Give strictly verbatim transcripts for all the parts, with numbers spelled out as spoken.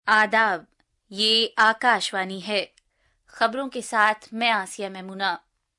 आदाब, ये आकाशवाणी है। खबरों के साथ मैं आसिया मेमुना।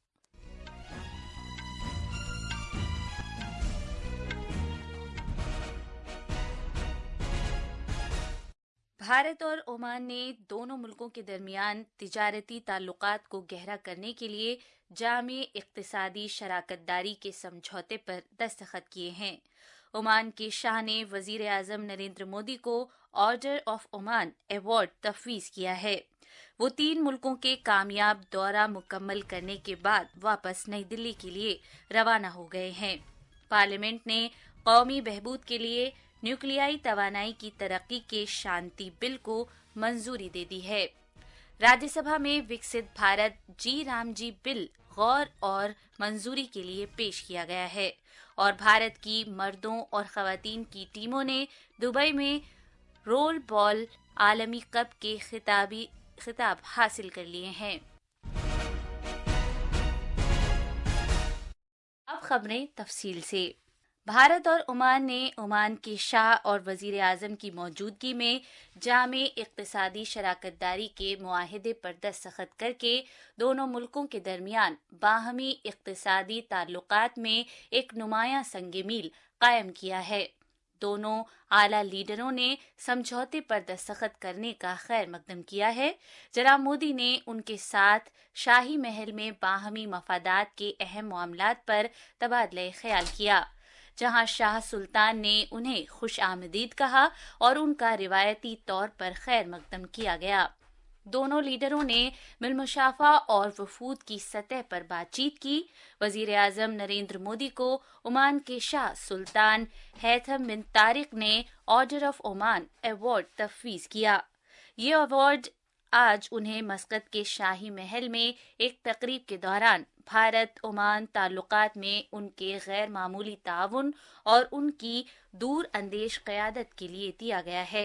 भारत और ओमान ने दोनों मुल्कों के दरमियान तिजारती ताल्लुकात को गहरा करने के लिए जामे इक्तिसादी शराकतदारी के समझौते पर दस्तखत किए हैं। ओमान के शाह ने वजीर आजम नरेंद्र मोदी को ऑर्डर ऑफ ओमान अवार्ड तफवीज किया है। वो तीन मुल्कों के कामयाब दौरा मुकम्मल करने के बाद वापस नई दिल्ली के लिए रवाना हो गए हैं। पार्लियामेंट ने कौमी बहबूद के लिए न्यूक्लियाई तवानाई की तरक्की के शांति बिल को मंजूरी दे दी है। राज्यसभा में Viksit Bharat G RAM G bill गौर और मंजूरी के लिए पेश किया गया है और भारत की मर्दों और खवातीन की टीमों ने दुबई में रोल बॉल आलमी कप के खिताबी खिताब हासिल कर लिए हैं। अब खबरें तफसील से। भारत और ओमान ने ओमान के शाह और वजीर आजम की मौजूदगी में जामे इक्तिसादी शराकतदारी के मुआहिदे पर दस्तखत करके दोनों मुल्कों के दरमियान बाहमी इक्तिसादी ताल्लुकात में एक नुमायां संग मील कायम किया है। दोनों आला लीडरों ने समझौते पर दस्तखत करने का खैर मकदम किया है। जनाब मोदी ने उनके साथ शाही महल में बाहमी मफादात के अहम मामलात पर तबादला ख्याल किया, जहां शाह सुल्तान ने उन्हें खुश आमदीद कहा और उनका रिवायती तौर पर खैर मकदम किया गया। दोनों लीडरों ने मिलमुशाफा और वफूद की सतह पर बातचीत की। वजीर आजम नरेंद्र मोदी को ओमान के शाह सुल्तान हैथम बिन तारिक ने ऑर्डर ऑफ ओमान अवार्ड तफवीज किया। ये अवार्ड आज उन्हें मस्कत के शाही महल में एक तकरीब के दौरान भारत ओमान ताल्लुकात में उनके गैर मामूली ताउन और उनकी दूर अंदेश क़यादत के लिए दिया गया है।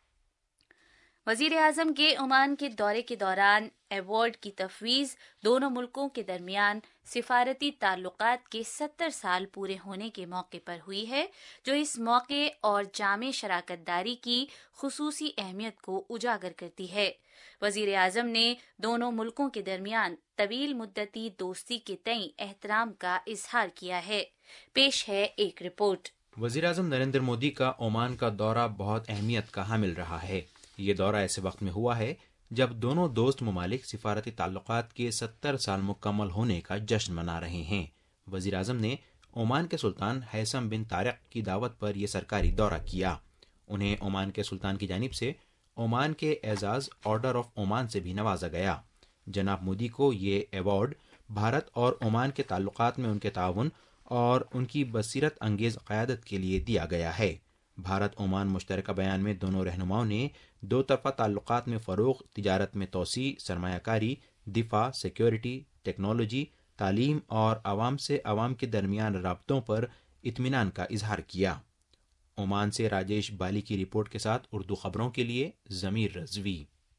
वजीर आजम के ओमान के दौरे के दौरान अवार्ड की तफवीज दोनों मुल्कों के दरमियान सिफारती ताल्लुकात के सत्तर साल पूरे होने के मौके पर हुई है, जो इस मौके और जामे शराकतदारी की खुसूसी अहमियत को उजागर करती है। वजीर आजम ने दोनों मुल्कों के दरमियान तवील मुद्दती दोस्ती के तई एहतराम का इजहार किया है। पेश है एक रिपोर्ट। वजीर आजम नरेंद्र मोदी का ओमान का दौरा बहुत अहमियत का हामिल रहा है। ये दौरा ऐसे वक्त में हुआ है जब दोनों दोस्त ममालिक सिफारती ताल्लुकात के सत्तर साल मुकम्मल होने का जश्न मना रहे हैं। वजीर आजम ने ओमान के सुल्तान हैसम बिन तारिक की दावत पर यह सरकारी दौरा किया। उन्हें ओमान के सुल्तान की जानिब से ओमान के एजाज ऑर्डर ऑफ ओमान से भी नवाजा गया। जनाब मोदी को ये अवार्ड भारत और ओमान के ताल्लुकात में उनके ताउन और उनकी बसीरत अंगेज क़यादत के लिए दिया गया है। भारत ओमान मुश्तरका बयान में दोनों रहनुमाओं ने दो तरफा ताल्लुकात में फ़रोग़, तिजारत में तोसी, सरमायाकारी, दिफा, सिक्योरिटी, टेक्नोलॉजी, तालीम और आवाम से आवाम के दरमियान राब्तों पर इत्मीनान का इजहार किया। ओमान से राजेश बाली की रिपोर्ट के साथ उर्दू खबरों के लिए ज़मीर रज़वी।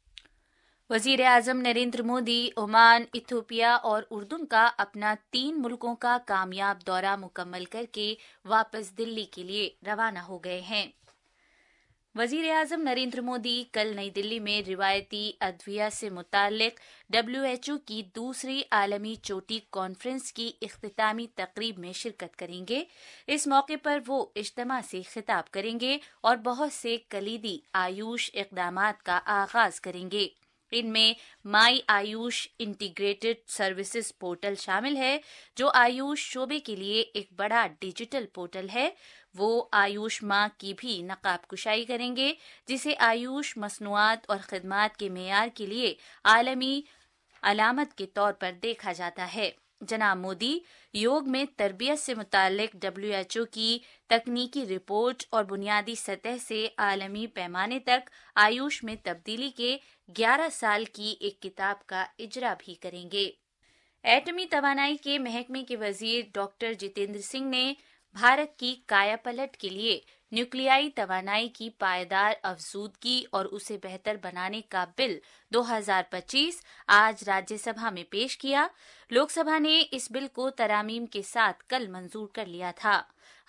वजीर आजम नरेंद्र मोदी ओमान, इथियोपिया और उर्दुन का अपना तीन मुल्कों का कामयाब दौरा मुकम्मल करके वापस दिल्ली के लिए रवाना हो गए हैं। वजीर आजम नरेंद्र मोदी कल नई दिल्ली में रिवायती अद्विया से मुताल्लिक डब्ल्यू एच ओ की दूसरी आलमी चोटी कॉन्फ्रेंस की इख्तितामी तकरीब में शिरकत करेंगे। इस मौके पर वो इज्तिमा से खिताब करेंगे और बहुत से कलीदी आयुष इक़दामात का आगाज करेंगे। इनमें my Ayush integrated services portal शामिल है, जो आयुष शोबे के लिए एक बड़ा डिजिटल पोर्टल है। वो आयुष माह की भी नकाब कुशाई करेंगे, जिसे आयुष मसनूआत और खिदमात के मेयार के लिए आलमी अलामत के तौर पर देखा जाता है। जनाब मोदी योग में तरबियत से मुताल्लिक डब्ल्यू एच ओ की तकनीकी रिपोर्ट और बुनियादी सतह से आलमी पैमाने तक आयुष में तब्दीली के ग्यारह साल की एक किताब का इजरा भी करेंगे। एटमी तवानाई के महकमे के वजीर डॉक्टर जितेंद्र सिंह ने भारत की कायापलट के लिए न्यूक्लियाई तवानाई की पायदार अफजूदगी और उसे बेहतर बनाने का बिल दो हज़ार पच्चीस आज राज्यसभा में पेश किया। लोकसभा ने इस बिल को तरामीम के साथ कल मंजूर कर लिया था।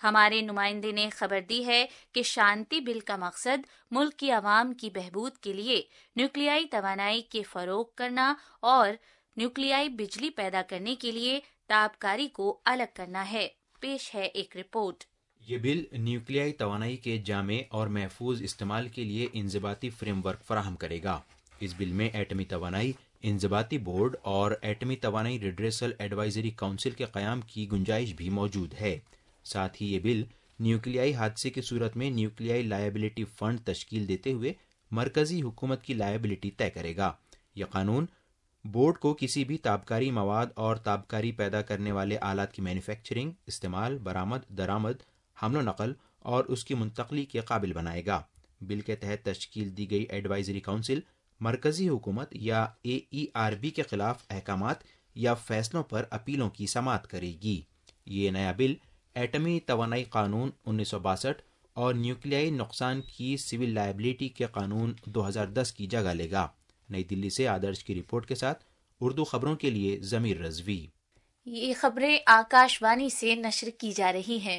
ہمارے نمائندے نے خبر دی ہے کہ شانتی بل کا مقصد ملک کی عوام کی بہبود کے لیے نیوکلیائی توانائی کے فروغ کرنا اور نیوکلیائی بجلی پیدا کرنے کے لیے تابکاری کو الگ کرنا ہے۔ پیش ہے ایک رپورٹ۔ یہ بل نیوکلیائی توانائی کے جامع اور محفوظ استعمال کے لیے انضباطی فریم ورک فراہم کرے گا۔ اس بل میں ایٹمی توانائی انضباطی بورڈ اور ایٹمی توانائی ریڈریسل ایڈوائزری کونسل کے قیام کی گنجائش بھی موجود ہے۔ ساتھ ہی یہ بل نیوکلیائی حادثے کی صورت میں نیوکلیائی لائبلٹی فنڈ تشکیل دیتے ہوئے مرکزی حکومت کی لائبلٹی طے کرے گا۔ یہ قانون بورڈ کو کسی بھی تابکاری مواد اور تابکاری پیدا کرنے والے آلات کی مینوفیکچرنگ، استعمال، برآمد، درآمد، حمل و نقل اور اس کی منتقلی کے قابل بنائے گا۔ بل کے تحت تشکیل دی گئی ایڈوائزری کونسل مرکزی حکومت یا اے ای آر بی کے خلاف احکامات یا فیصلوں پر اپیلوں کی سماعت کرے گی۔ یہ نیا بل ایٹمی توانائی قانون انیس سو باسٹھ اور نیوکلیائی نقصان کی سول لائبلٹی کے قانون دو ہزار دس کی جگہ لے گا۔ نئی دلی سے آدرش کی رپورٹ کے ساتھ اردو خبروں کے لیے ضمیر رضوی۔ یہ خبریں آکاش وانی سے نشر کی جا رہی ہیں۔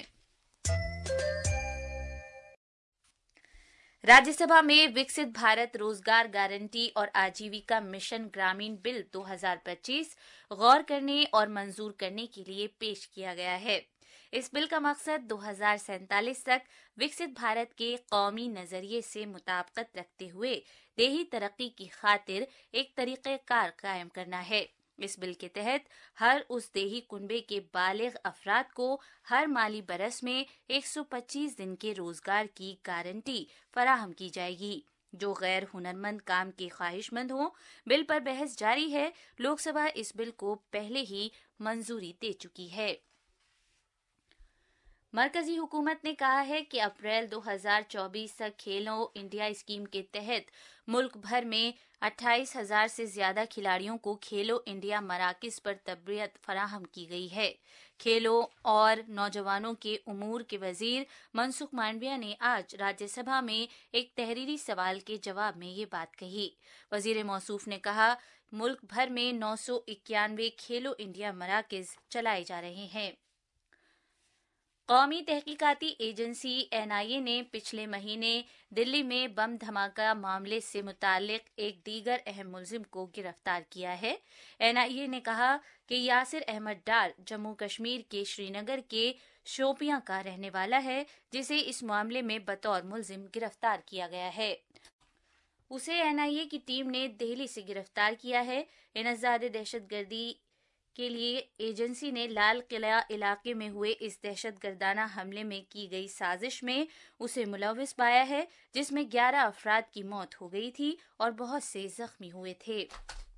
راجیہ سبھا میں وکست بھارت روزگار گارنٹی اور آجیویکا مشن گرامین بل دو ہزار پچیس غور کرنے اور منظور کرنے کے لیے پیش کیا گیا ہے۔ اس بل کا مقصد دو ہزار سینتالیس تک وکست بھارت کے قومی نظریے سے مطابقت رکھتے ہوئے دیہی ترقی کی خاطر ایک طریقہ کار قائم کرنا ہے۔ اس بل کے تحت ہر اس دیہی کنبے کے بالغ افراد کو ہر مالی برس میں ایک سو پچیس دن کے روزگار کی گارنٹی فراہم کی جائے گی جو غیر ہنرمند کام کے خواہش مند ہوں۔ بل پر بحث جاری ہے۔ لوک سبھا اس بل کو پہلے ہی منظوری دے چکی ہے۔ مرکزی حکومت نے کہا ہے کہ اپریل دو ہزار چوبیس تک کھیلو انڈیا اسکیم کے تحت ملک بھر میں اٹھائیس ہزار سے زیادہ کھلاڑیوں کو کھیلو انڈیا مراکز پر تربیت فراہم کی گئی ہے۔ کھیلوں اور نوجوانوں کے امور کے وزیر منسکھ مانڈویا نے آج راجیہ سبھا میں ایک تحریری سوال کے جواب میں یہ بات کہی۔ وزیر موصوف نے کہا، ملک بھر میں نو سو اکیانوے کھیلو انڈیا مراکز چلائے جا رہے ہیں۔ قومی تحقیقاتی ایجنسی این آئی اے نے پچھلے مہینے دلی میں بم دھماکہ معاملے سے متعلق ایک دیگر اہم ملزم کو گرفتار کیا ہے۔ این آئی اے نے کہا کہ یاسر احمد ڈار جموں کشمیر کے شری نگر کے شوپیاں کا رہنے والا ہے، جسے اس معاملے میں بطور ملزم گرفتار کیا گیا ہے۔ اسے این آئی اے کی ٹیم نے دہلی سے گرفتار کیا ہے۔ انسداد دہشت گردی کے لیے ایجنسی نے لال قلعہ علاقے میں ہوئے اس دہشت گردانہ حملے میں کی گئی سازش میں اسے ملوث پایا ہے، جس میں گیارہ افراد کی موت ہو گئی تھی اور بہت سے زخمی ہوئے تھے۔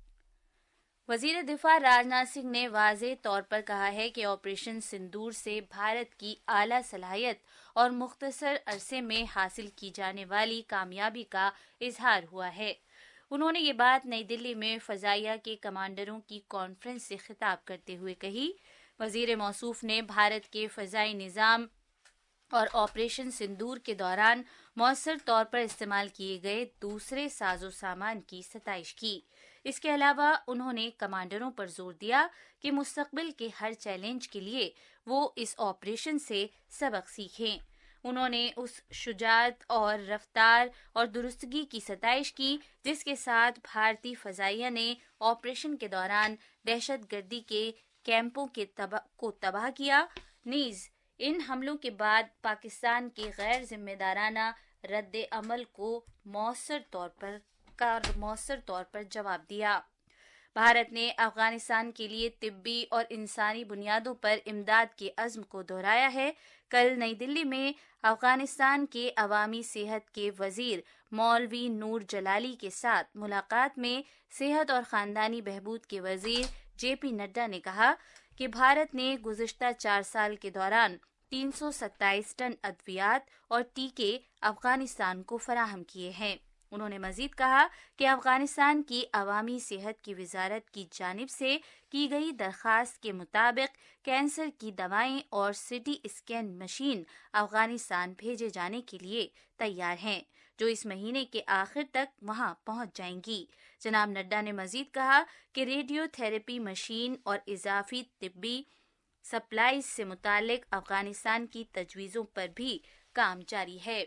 وزیر دفاع راجناتھ سنگھ نے واضح طور پر کہا ہے کہ آپریشن سندور سے بھارت کی اعلیٰ صلاحیت اور مختصر عرصے میں حاصل کی جانے والی کامیابی کا اظہار ہوا ہے۔ انہوں نے یہ بات نئی دلی میں فضائیہ کے کمانڈروں کی کانفرنس سے خطاب کرتے ہوئے کہی۔ وزیر موصوف نے بھارت کے فضائی نظام اور آپریشن سندور کے دوران مؤثر طور پر استعمال کیے گئے دوسرے ساز و سامان کی ستائش کی۔ اس کے علاوہ انہوں نے کمانڈروں پر زور دیا کہ مستقبل کے ہر چیلنج کے لیے وہ اس آپریشن سے سبق سیکھیں۔ انہوں نے اس شجاعت اور رفتار اور درستگی کی ستائش کی جس کے ساتھ بھارتی فضائیہ نے آپریشن کے دوران دہشت گردی کے کیمپوں کے تباہ کو تباہ کیا، نیز ان حملوں کے بعد پاکستان کے غیر ذمہ دارانہ رد عمل کو مؤثر طور پر کار مؤثر طور پر جواب دیا۔ بھارت نے افغانستان کے لیے طبی اور انسانی بنیادوں پر امداد کے عزم کو دہرایا ہے۔ کل نئی دلی میں افغانستان کے عوامی صحت کے وزیر مولوی نور جلالی کے ساتھ ملاقات میں صحت اور خاندانی بہبود کے وزیر جے پی نڈا نے کہا کہ بھارت نے گزشتہ چار سال کے دوران تین سو ستائیس ٹن ادویات اور ٹیکے افغانستان کو فراہم کیے ہیں۔ انہوں نے مزید کہا کہ افغانستان کی عوامی صحت کی وزارت کی جانب سے کی گئی درخواست کے مطابق کینسر کی دوائیں اور C T scan machine Afghanistan بھیجے جانے کے لیے تیار ہیں، جو اس مہینے کے آخر تک وہاں پہنچ جائیں گی۔ جناب نڈا نے مزید کہا کہ ریڈیو تھراپی مشین اور اضافی طبی سپلائز سے متعلق افغانستان کی تجویزوں پر بھی کام جاری ہے۔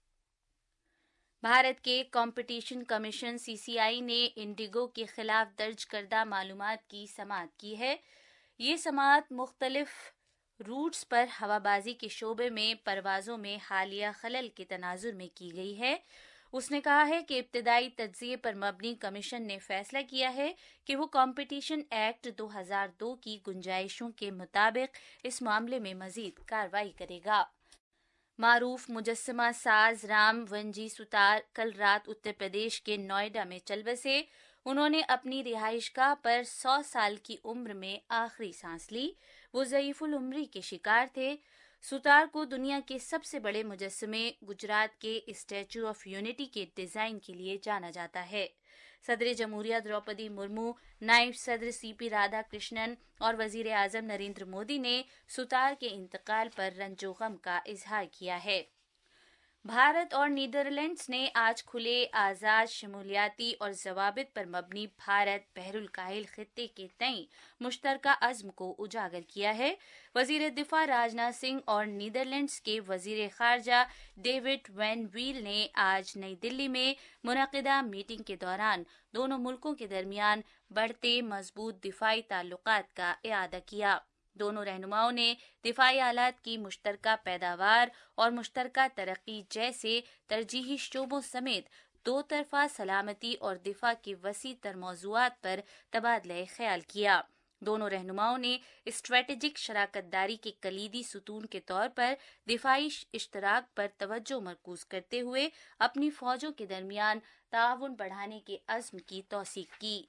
بھارت کے کمپٹیشن کمیشن سی سی آئی نے انڈیگو کے خلاف درج کردہ معلومات کی سماعت کی ہے۔ یہ سماعت مختلف روٹس پر ہوابازی کے شعبے میں پروازوں میں حالیہ خلل کے تناظر میں کی گئی ہے۔ اس نے کہا ہے کہ ابتدائی تجزیے پر مبنی کمیشن نے فیصلہ کیا ہے کہ وہ کمپٹیشن ایکٹ دو ہزار دو کی گنجائشوں کے مطابق اس معاملے میں مزید کارروائی کرے گا۔ معروف مجسمہ ساز رام ونجی ستار کل رات اتر پردیش کے نوئیڈا میں چل بسے۔ انہوں نے اپنی رہائش گاہ پر سو سال کی عمر میں آخری سانس لی۔ وہ ضعیف العمری کے شکار تھے۔ ستار کو دنیا کے سب سے بڑے مجسمے گجرات کے اسٹیچو آف یونٹی کے ڈیزائن کے لیے جانا جاتا ہے۔ صدر جمہوریہ دروپدی مرمو، نائب صدر سی پی رادھا کرشنن اور وزیر اعظم نریندر مودی نے ستار کے انتقال پر رنج و غم کا اظہار کیا ہے۔ بھارت اور نیدرلینڈز نے آج کھلے آزاد شمولیاتی اور ضوابط پر مبنی بھارت بحر الکاہل خطے کے تئیں مشترکہ عزم کو اجاگر کیا ہے۔ وزیر دفاع راجناتھ سنگھ اور نیدرلینڈز کے وزیر خارجہ ڈیوڈ وین ویل نے آج نئی دلی میں منعقدہ میٹنگ کے دوران دونوں ملکوں کے درمیان بڑھتے مضبوط دفاعی تعلقات کا اعادہ کیا۔ دونوں رہنماؤں نے دفاعی آلات کی مشترکہ پیداوار اور مشترکہ ترقی جیسے ترجیحی شعبوں سمیت دو طرفہ سلامتی اور دفاع کے وسیع تر موضوعات پر تبادلہ خیال کیا۔ دونوں رہنماؤں نے اسٹریٹجک شراکت داری کے کلیدی ستون کے طور پر دفاعی اشتراک پر توجہ مرکوز کرتے ہوئے اپنی فوجوں کے درمیان تعاون بڑھانے کے عزم کی توثیق کی۔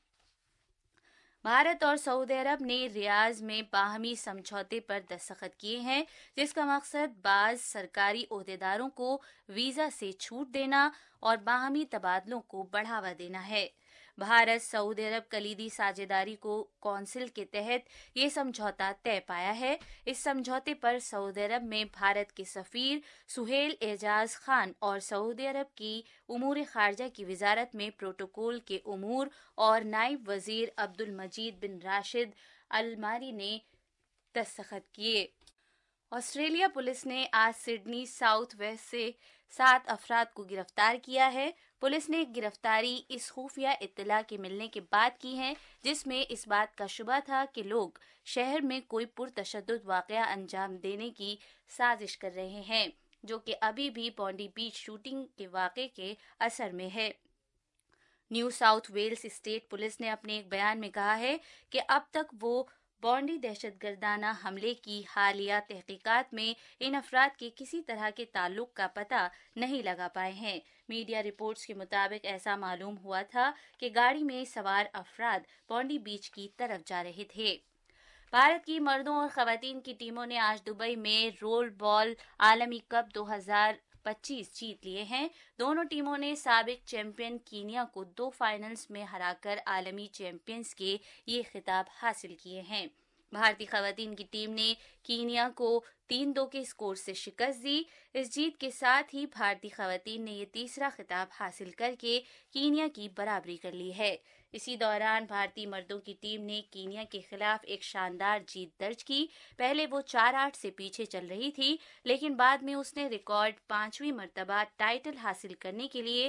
بھارت اور سعودی عرب نے ریاض میں باہمی سمجھوتے پر دستخط کیے ہیں، جس کا مقصد بعض سرکاری عہدیداروں کو ویزا سے چھوٹ دینا اور باہمی تبادلوں کو بڑھاوا دینا ہے۔ بھارت سعودی عرب کلیدی ساجھیداری کو کونسل کے تحت یہ سمجھوتا طے پایا ہے۔ اس سمجھوتے پر سعودی عرب میں بھارت کے سفیر سہیل اعجاز خان اور سعودی عرب کی امور خارجہ کی وزارت میں پروٹوکول کے امور اور نائب وزیر عبد المجید بن راشد الماری نے دستخط کیے۔ آسٹریلیا پولیس نے آج سڈنی ساؤتھ ویسٹ سے سات افراد کو گرفتار کیا ہے۔ پولیس نے گرفتاری اس خفیہ اطلاع کے ملنے کے بعد کی ہے جس میں اس بات کا شبہ تھا کہ لوگ شہر میں کوئی پرتشدد واقعہ انجام دینے کی سازش کر رہے ہیں، جو کہ ابھی بھی بونڈی بیچ شوٹنگ کے واقعے کے اثر میں ہے۔ New South Wales state police نے اپنے ایک بیان میں کہا ہے کہ اب تک وہ بونڈی دہشت گردانہ حملے کی حالیہ تحقیقات میں ان افراد کے کسی طرح کے تعلق کا پتہ نہیں لگا پائے ہیں۔ میڈیا رپورٹس کے مطابق ایسا معلوم ہوا تھا کہ گاڑی میں سوار افراد بونڈی بیچ کی طرف جا رہے تھے۔ بھارت کی مردوں اور خواتین کی ٹیموں نے آج دبئی میں رول بال عالمی کپ دو ہزار پچیس جیت لیے ہیں۔ دونوں ٹیموں نے سابق چیمپئن کینیا کو دو فائنلز میں ہرا کر عالمی چیمپئنز کے یہ خطاب حاصل کیے ہیں۔ بھارتی خواتین کی ٹیم نے کینیا کو تین دو کے اسکور سے شکست دی۔ اس جیت کے ساتھ ہی بھارتی خواتین نے یہ تیسرا خطاب حاصل کر کے کینیا کی برابری کر لی ہے۔ اسی دوران بھارتی مردوں کی ٹیم نے کینیا کے خلاف ایک شاندار جیت درج کی۔ پہلے وہ چار آٹھ سے پیچھے چل رہی تھی، لیکن بعد میں اس نے ریکارڈ پانچویں مرتبہ ٹائٹل حاصل کرنے کے لیے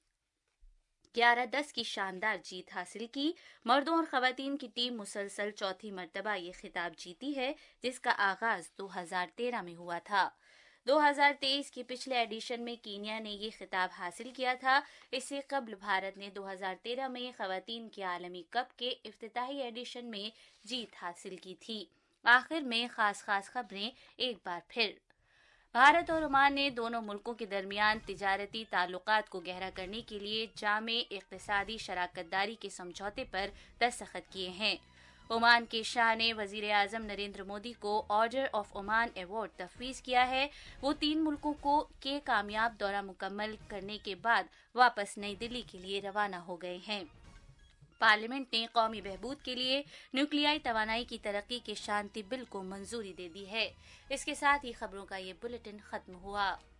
گیارہ دس کی شاندار جیت حاصل کی۔ مردوں اور خواتین کی ٹیم مسلسل چوتھی مرتبہ یہ خطاب جیتی ہے، جس کا آغاز دو ہزار تیرہ میں ہوا تھا۔ دو ہزار تیئیس کے پچھلے ایڈیشن میں کینیا نے یہ خطاب حاصل کیا تھا۔ اس سے قبل بھارت نے دو ہزار تیرہ میں خواتین کے عالمی کپ کے افتتاحی ایڈیشن میں جیت حاصل کی تھی۔ آخر میں خاص خاص خبریں ایک بار پھر۔ بھارت اور عمان نے دونوں ملکوں کے درمیان تجارتی تعلقات کو گہرا کرنے کے لیے جامع اقتصادی شراکت داری کے سمجھوتے پر دستخط کیے ہیں۔ عمان کے شاہ نے وزیر اعظم نریندر مودی کو آرڈر آف عمان ایوارڈ تفویض کیا ہے۔ وہ تین ملکوں کو کے کامیاب دورہ مکمل کرنے کے بعد واپس نئی دلی کے لیے روانہ ہو گئے ہیں۔ پارلیمنٹ نے قومی بہبود کے لیے نیوکلیائی توانائی کی ترقی کے شانتی بل کو منظوری دے دی ہے۔ اس کے ساتھ ہی خبروں کا یہ بلیٹن ختم ہوا۔